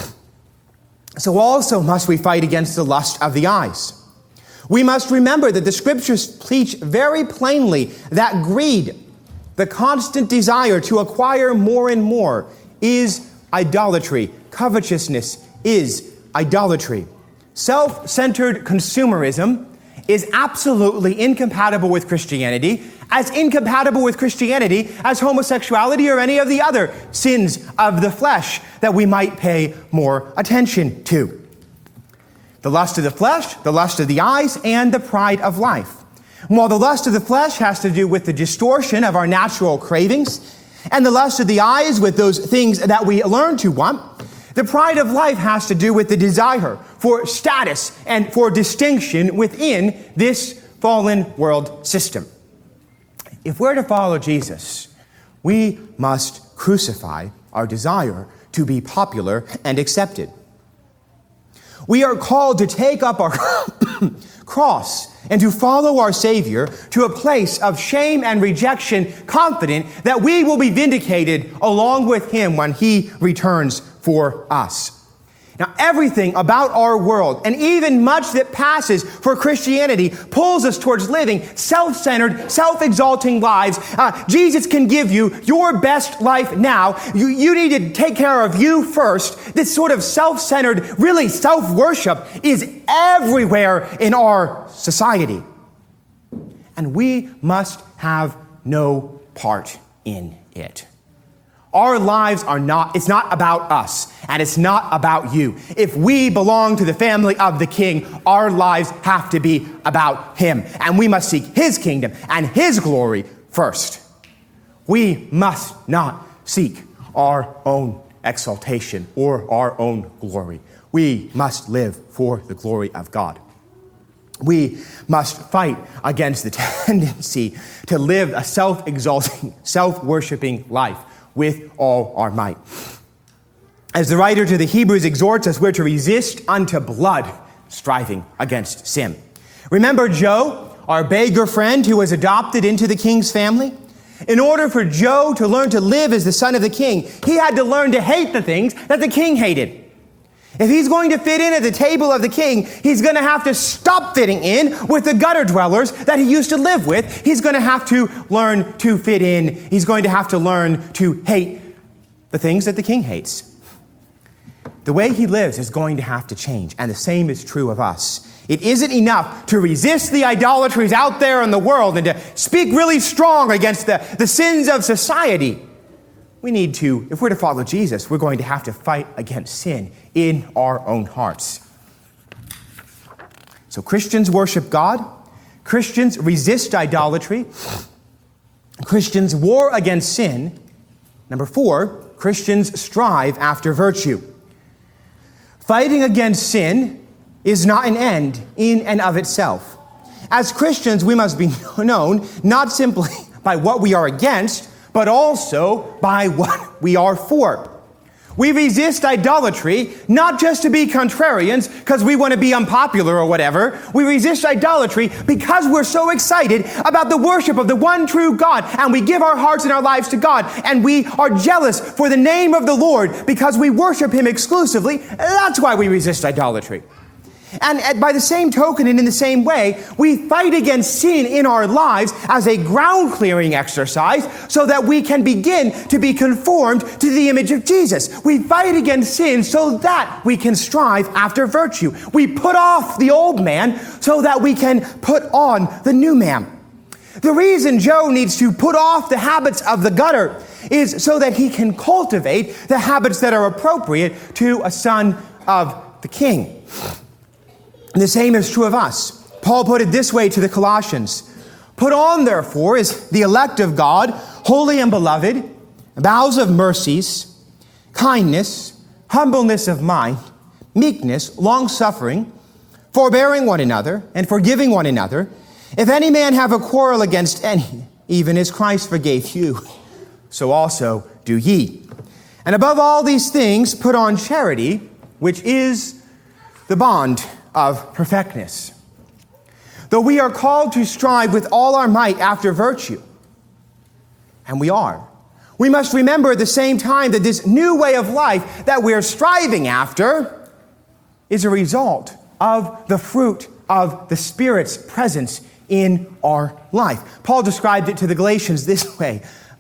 so also must we fight against the lust of the eyes. We must remember that the Scriptures teach very plainly that greed, the constant desire to acquire more and more, is idolatry. Covetousness is idolatry. Self-centered consumerism is absolutely incompatible with Christianity, as incompatible with Christianity as homosexuality or any of the other sins of the flesh that we might pay more attention to. the lust of the flesh, the lust of the eyes, and the pride of life. And while the lust of the flesh has to do with the distortion of our natural cravings, and the lust of the eyes with those things that we learn to want, the pride of life has to do with the desire for status and for distinction within this fallen world system. If we're to follow Jesus, we must crucify our desire to be popular and accepted. We are called to take up our cross and to follow our Savior to a place of shame and rejection, confident that we will be vindicated along with Him when He returns for us. Now, everything about our world, and even much that passes for Christianity, pulls us towards living self-centered, self-exalting lives. Jesus can give you your best life now. You need to take care of you first. This sort of self-centered, really self-worship is everywhere in our society. And we must have no part in it. Our lives it's not about us, and it's not about you. If we belong to the family of the King, our lives have to be about Him, and we must seek His kingdom and His glory first. We must not seek our own exaltation or our own glory. We must live for the glory of God. We must fight against the tendency to live a self-exalting, self-worshiping life with all our might. As the writer to the Hebrews exhorts us, we're to resist unto blood, striving against sin. Remember Joe, our beggar friend who was adopted into the king's family? In order for Joe to learn to live as the son of the king, he had to learn to hate the things that the king hated. If he's going to fit in at the table of the king, he's going to have to stop fitting in with the gutter dwellers that he used to live with. He's going to have to learn to fit in. He's going to have to learn to hate the things that the king hates. The way he lives is going to have to change, and the same is true of us. It isn't enough to resist the idolatries out there in the world and to speak really strong against the sins of society. We need to, if we're to follow Jesus, we're going to have to fight against sin in our own hearts. So Christians worship God. Christians resist idolatry. Christians war against sin. Number 4, Christians strive after virtue. Fighting against sin is not an end in and of itself. As Christians, we must be known not simply by what we are against, but also by what we are for. We resist idolatry, not just to be contrarians, because we want to be unpopular or whatever. We resist idolatry because we're so excited about the worship of the one true God, and we give our hearts and our lives to God, and we are jealous for the name of the Lord because we worship Him exclusively. That's why we resist idolatry. And by the same token and in the same way, we fight against sin in our lives as a ground-clearing exercise so that we can begin to be conformed to the image of Jesus. We fight against sin so that we can strive after virtue. We put off the old man so that we can put on the new man. The reason Joe needs to put off the habits of the gutter is so that he can cultivate the habits that are appropriate to a son of the king. And the same is true of us. Paul put it this way to the Colossians. Put on, therefore, as the elect of God, holy and beloved, bowels of mercies, kindness, humbleness of mind, meekness, long-suffering, forbearing one another, and forgiving one another. If any man have a quarrel against any, even as Christ forgave you, so also do ye. And above all these things, put on charity, which is the bond of perfectness. Though we are called to strive with all our might after virtue, and we are, we must remember at the same time that this new way of life that we're striving after is a result of the fruit of the Spirit's presence in our life. Paul described it to the Galatians this way.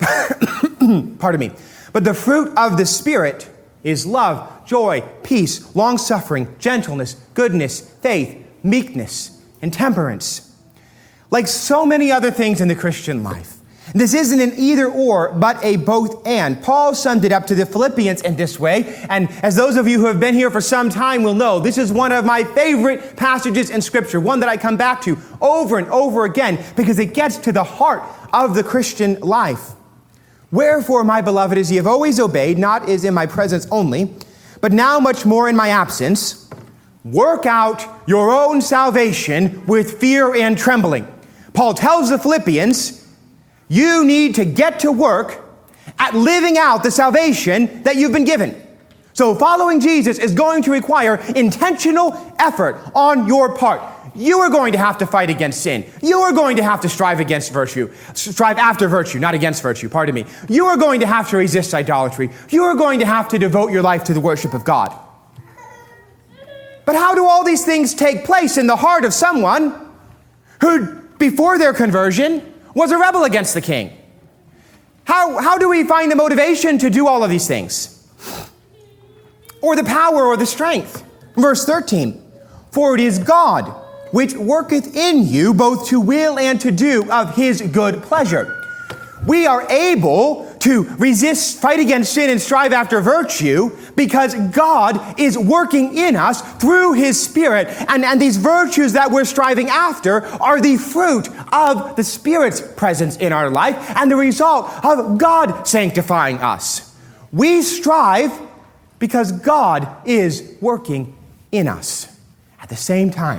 Pardon me. But the fruit of the Spirit is love, joy, peace, long-suffering, gentleness, goodness, faith, meekness, and temperance. Like so many other things in the Christian life, This isn't an either or, but a both and. Paul summed it up to the Philippians in this way, and as those of you who have been here for some time will know, this is one of my favorite passages in Scripture, one that I come back to over and over again, because it gets to the heart of the Christian life. Wherefore, my beloved, as ye have always obeyed, not as in my presence only, but now much more in my absence, work out your own salvation with fear and trembling. Paul tells the Philippians, you need to get to work at living out the salvation that you've been given. So following Jesus is going to require intentional effort on your part. You are going to have to fight against sin. You are going to have to strive after virtue, not against virtue, pardon me. You are going to have to resist idolatry. You are going to have to devote your life to the worship of God. But how do all these things take place in the heart of someone who, before their conversion, was a rebel against the king? How do we find the motivation to do all of these things? Or the power or the strength? Verse 13, for it is God which worketh in you both to will and to do of his good pleasure. We are able to resist, fight against sin, and strive after virtue because God is working in us through his Spirit. And these virtues that we're striving after are the fruit of the Spirit's presence in our life and the result of God sanctifying us. We strive because God is working in us at the same time.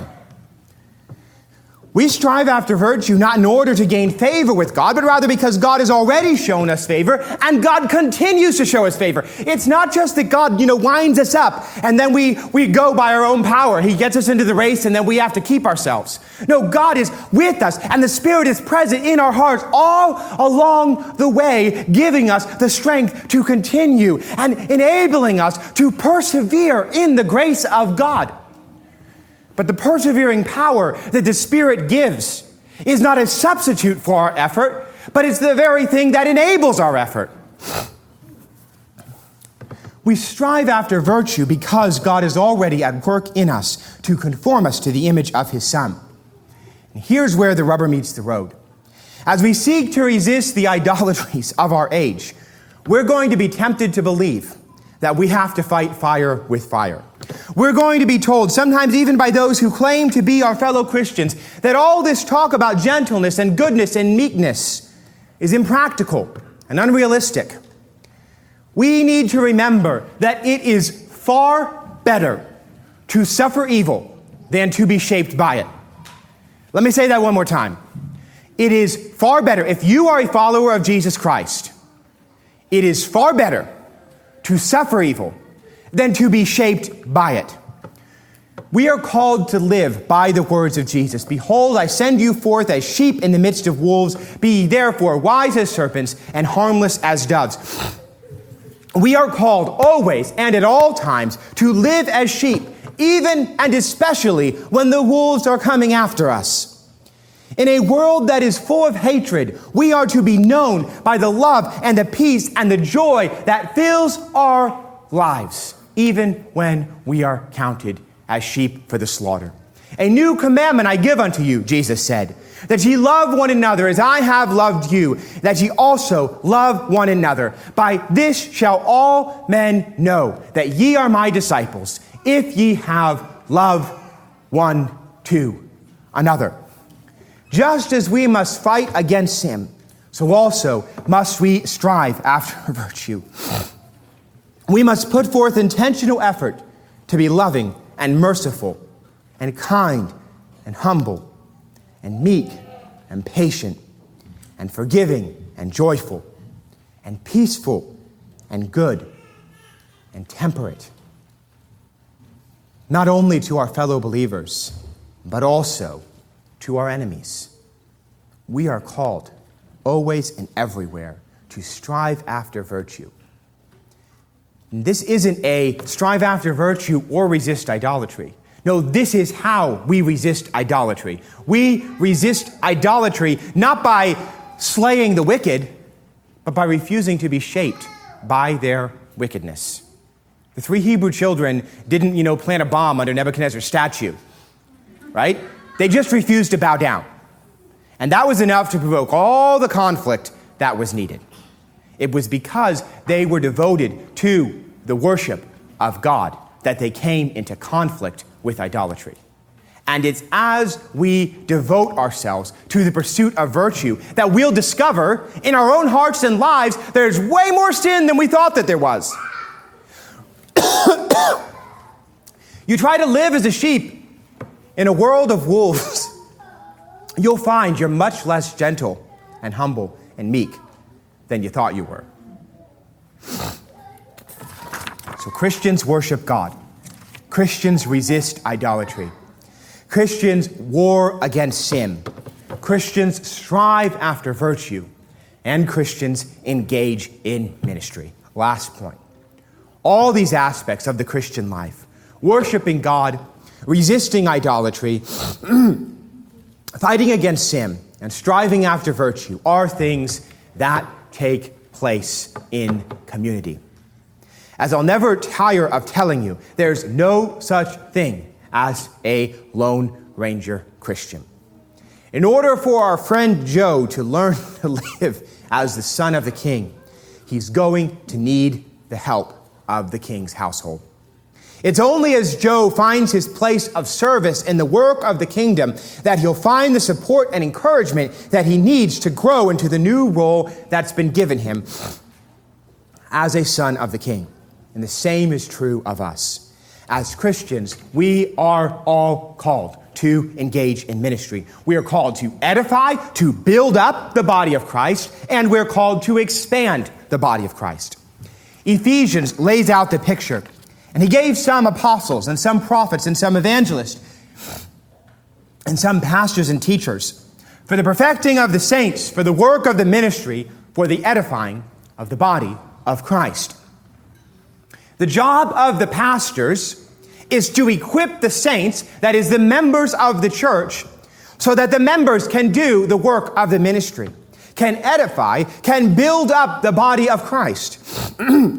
We strive after virtue not in order to gain favor with God, but rather because God has already shown us favor, and God continues to show us favor. It's not just that God, winds us up, and then we go by our own power. He gets us into the race, and then we have to keep ourselves. No, God is with us, and the Spirit is present in our hearts all along the way, giving us the strength to continue and enabling us to persevere in the grace of God. But the persevering power that the Spirit gives is not a substitute for our effort, but it's the very thing that enables our effort. We strive after virtue because God is already at work in us to conform us to the image of his Son. And here's where the rubber meets the road. As we seek to resist the idolatries of our age, we're going to be tempted to believe that we have to fight fire with fire. We're going to be told, sometimes even by those who claim to be our fellow Christians, that all this talk about gentleness and goodness and meekness is impractical and unrealistic. We need to remember that it is far better to suffer evil than to be shaped by it. Let me say that one more time. It is far better, if you are a follower of Jesus Christ, it is far better to suffer evil than to be shaped by it. We are called to live by the words of Jesus. Behold, I send you forth as sheep in the midst of wolves. Be ye therefore wise as serpents and harmless as doves. We are called always and at all times to live as sheep, even and especially when the wolves are coming after us. In a world that is full of hatred, we are to be known by the love and the peace and the joy that fills our lives, even when we are counted as sheep for the slaughter. A new commandment I give unto you, Jesus said, that ye love one another as I have loved you, that ye also love one another. By this shall all men know that ye are my disciples, if ye have love one to another. Just as we must fight against sin, so also must we strive after virtue. We must put forth intentional effort to be loving and merciful and kind and humble and meek and patient and forgiving and joyful and peaceful and good and temperate. Not only to our fellow believers, but also to our enemies. We are called always and everywhere to strive after virtue. This isn't a strive after virtue or resist idolatry. No, this is how we resist idolatry. We resist idolatry not by slaying the wicked, but by refusing to be shaped by their wickedness. The 3 Hebrew children didn't, plant a bomb under Nebuchadnezzar's statue, right? They just refused to bow down. And that was enough to provoke all the conflict that was needed. It was because they were devoted to the worship of God that they came into conflict with idolatry. And it's as we devote ourselves to the pursuit of virtue that we'll discover in our own hearts and lives there's way more sin than we thought that there was. You try to live as a sheep in a world of wolves, you'll find you're much less gentle and humble and meek than you thought you were. So Christians worship God. Christians resist idolatry. Christians war against sin. Christians strive after virtue. And Christians engage in ministry. Last point. All these aspects of the Christian life, worshiping God, resisting idolatry, fighting against sin, and striving after virtue, are things that take place in community. As I'll never tire of telling you, there's no such thing as a Lone Ranger Christian. In order for our friend Joe to learn to live as the son of the king, he's going to need the help of the king's household. It's only as Joe finds his place of service in the work of the kingdom that he'll find the support and encouragement that he needs to grow into the new role that's been given him as a son of the king. And the same is true of us. As Christians, we are all called to engage in ministry. We are called to edify, to build up the body of Christ, and we're called to expand the body of Christ. Ephesians lays out the picture. And he gave some apostles and some prophets and some evangelists and some pastors and teachers for the perfecting of the saints, for the work of the ministry, for the edifying of the body of Christ. The job of the pastors is to equip the saints, that is the members of the church, so that the members can do the work of the ministry, can edify, can build up the body of Christ.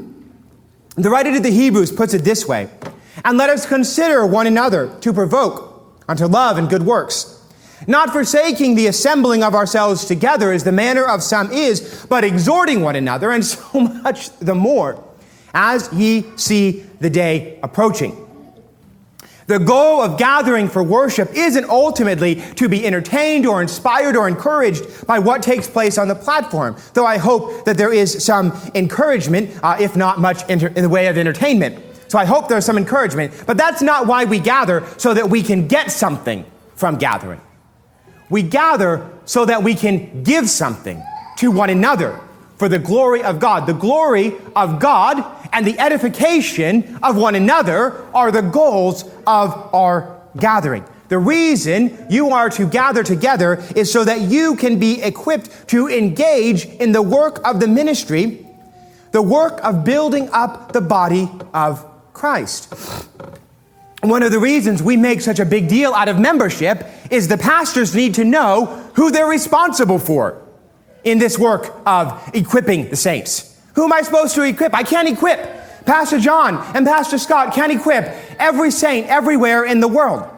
The writer to the Hebrews puts it this way, and let us consider one another to provoke unto love and good works, not forsaking the assembling of ourselves together as the manner of some is, but exhorting one another, and so much the more as ye see the day approaching. The goal of gathering for worship isn't ultimately to be entertained or inspired or encouraged by what takes place on the platform, though I hope that there is some encouragement, if not much in the way of entertainment. So I hope there's some encouragement, but that's not why we gather, so that we can get something from gathering. We gather so that we can give something to one another for the glory of God. The glory of God and the edification of one another are the goals of our gathering. The reason you are to gather together is so that you can be equipped to engage in the work of the ministry, the work of building up the body of Christ. One of the reasons we make such a big deal out of membership is the pastors need to know who they're responsible for in this work of equipping the saints. Who am I supposed to equip? I can't equip. Pastor John and Pastor Scott can't equip every saint everywhere in the world.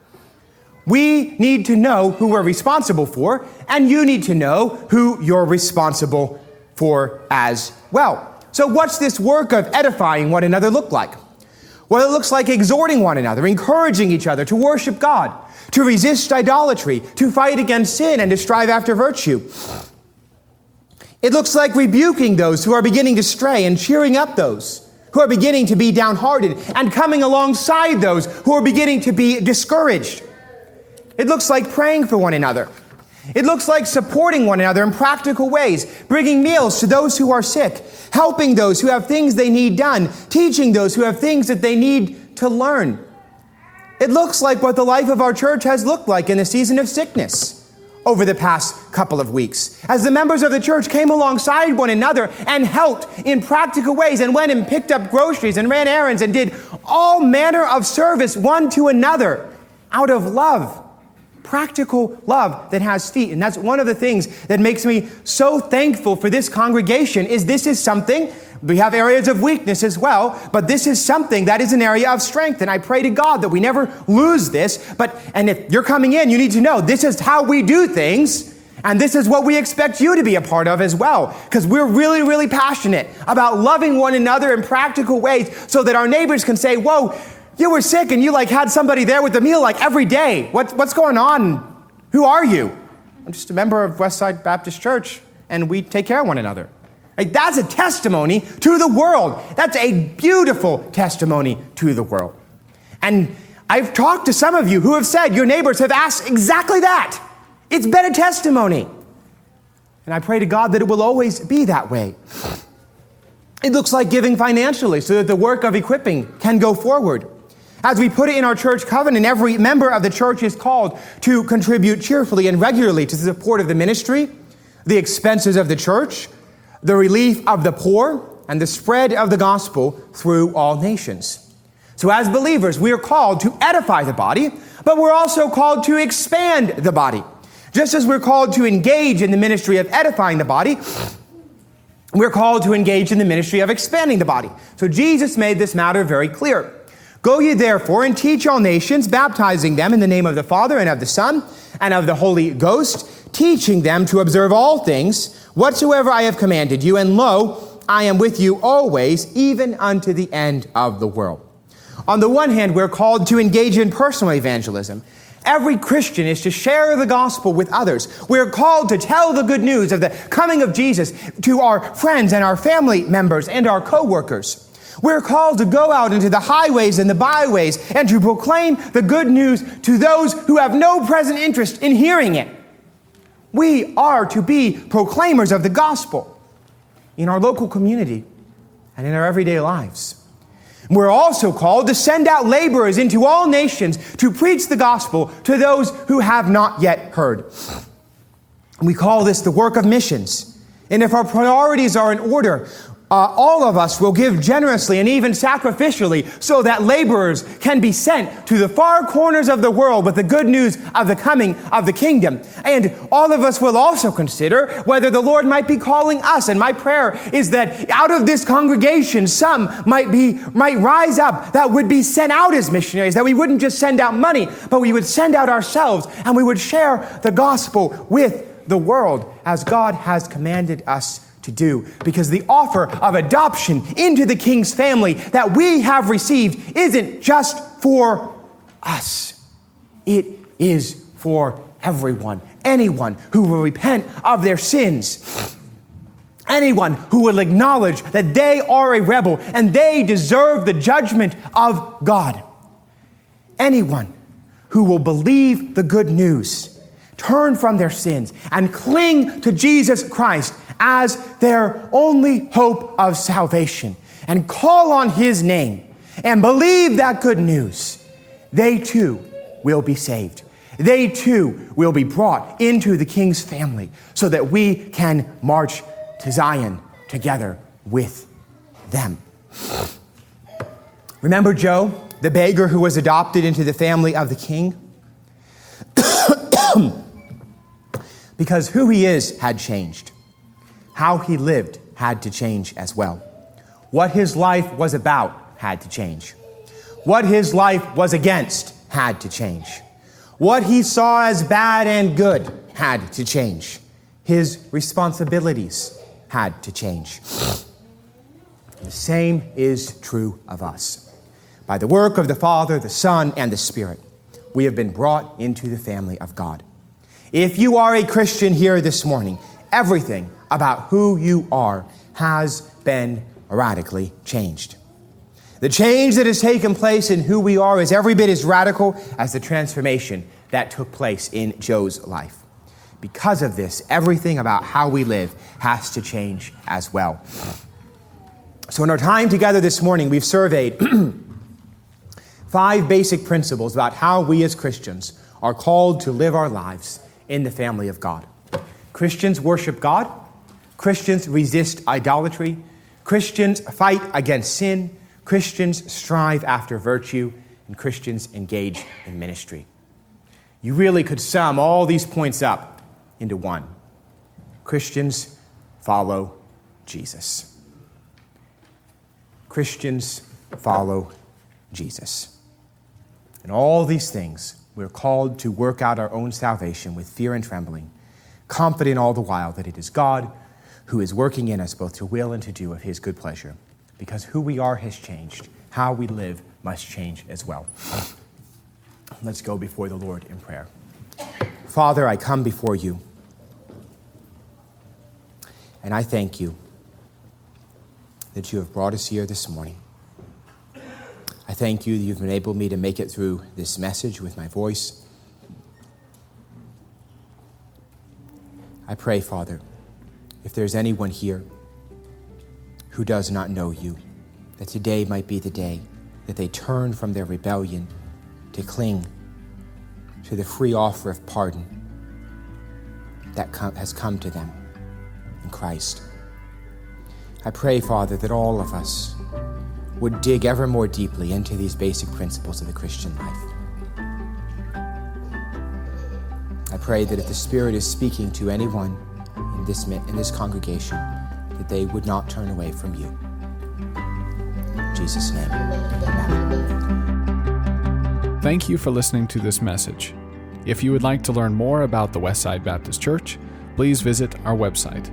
We need to know who we're responsible for, and you need to know who you're responsible for as well. So what's this work of edifying one another look like? Well, it looks like exhorting one another, encouraging each other to worship God, to resist idolatry, to fight against sin, and to strive after virtue. It looks like rebuking those who are beginning to stray and cheering up those who are beginning to be downhearted and coming alongside those who are beginning to be discouraged. It looks like praying for one another. It looks like supporting one another in practical ways, bringing meals to those who are sick, helping those who have things they need done, teaching those who have things that they need to learn. It looks like what the life of our church has looked like in the season of sickness over the past couple of weeks, as the members of the church came alongside one another and helped in practical ways and went and picked up groceries and ran errands and did all manner of service one to another out of love, practical love that has feet. And that's one of the things that makes me so thankful for this congregation is this is something, we have areas of weakness as well, but this is something that is an area of strength. And I pray to God that we never lose this. And if you're coming in, you need to know this is how we do things. And this is what we expect you to be a part of as well, because we're really, really passionate about loving one another in practical ways so that our neighbors can say, whoa, you were sick and you had somebody there with the meal every day. What's going on? Who are you? I'm just a member of Westside Baptist Church, and we take care of one another. That's a testimony to the world. That's a beautiful testimony to the world. And I've talked to some of you who have said your neighbors have asked exactly that. It's been a testimony. And I pray to God that it will always be that way. It looks like giving financially so that the work of equipping can go forward. As we put it in our church covenant, every member of the church is called to contribute cheerfully and regularly to the support of the ministry, the expenses of the church, the relief of the poor, and the spread of the gospel through all nations. So as believers, we are called to edify the body, but we're also called to expand the body. Just as we're called to engage in the ministry of edifying the body, we're called to engage in the ministry of expanding the body. So Jesus made this matter very clear. Go ye therefore and teach all nations, baptizing them in the name of the Father and of the Son and of the Holy Ghost, teaching them to observe all things whatsoever I have commanded you. And lo, I am with you always, even unto the end of the world. On the one hand, we're called to engage in personal evangelism. Every Christian is to share the gospel with others. We're called to tell the good news of the coming of Jesus to our friends and our family members and our co-workers. We're called to go out into the highways and the byways and to proclaim the good news to those who have no present interest in hearing it. We are to be proclaimers of the gospel in our local community and in our everyday lives. We're also called to send out laborers into all nations to preach the gospel to those who have not yet heard. We call this the work of missions. And if our priorities are in order, all of us will give generously and even sacrificially so that laborers can be sent to the far corners of the world with the good news of the coming of the kingdom. And all of us will also consider whether the Lord might be calling us. And my prayer is that out of this congregation, some might rise up that would be sent out as missionaries, that we wouldn't just send out money, but we would send out ourselves and we would share the gospel with the world as God has commanded us to do, because the offer of adoption into the King's family that we have received isn't just for us. It is for everyone. Anyone who will repent of their sins. Anyone who will acknowledge that they are a rebel and they deserve the judgment of God. Anyone who will believe the good news, turn from their sins, and cling to Jesus Christ as their only hope of salvation, and call on His name, and believe that good news, they too will be saved. They too will be brought into the King's family so that we can march to Zion together with them. Remember Joe, the beggar who was adopted into the family of the king? Because who he is had changed. How he lived had to change as well. What his life was about had to change. What his life was against had to change. What he saw as bad and good had to change. His responsibilities had to change. The same is true of us. By the work of the Father, the Son, and the Spirit, we have been brought into the family of God. If you are a Christian here this morning, everything about who you are has been radically changed. The change that has taken place in who we are is every bit as radical as the transformation that took place in Joe's life. Because of this, everything about how we live has to change as well. So in our time together this morning, we've surveyed 5 basic principles about how we as Christians are called to live our lives in the family of God. Christians worship God. Christians resist idolatry. Christians fight against sin. Christians strive after virtue. And Christians engage in ministry. You really could sum all these points up into one. Christians follow Jesus. Christians follow Jesus. And all these things, we're called to work out our own salvation with fear and trembling, confident all the while that it is God who is working in us both to will and to do of his good pleasure, because who we are has changed. How we live must change as well. Let's go before the Lord in prayer. Father, I come before you, and I thank you that you have brought us here this morning. I thank you that you've enabled me to make it through this message with my voice. I pray, Father, if there's anyone here who does not know you, that today might be the day that they turn from their rebellion to cling to the free offer of pardon that has come to them in Christ. I pray, Father, that all of us would dig ever more deeply into these basic principles of the Christian life. I pray that if the Spirit is speaking to anyone in this congregation, that they would not turn away from you. In Jesus' name, amen. Thank you for listening to this message. If you would like to learn more about the Westside Baptist Church, please visit our website,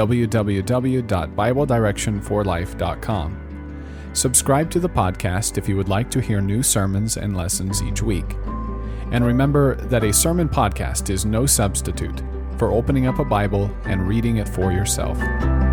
www.BibleDirectionForLife.com. Subscribe to the podcast if you would like to hear new sermons and lessons each week. And remember that a sermon podcast is no substitute for opening up a Bible and reading it for yourself.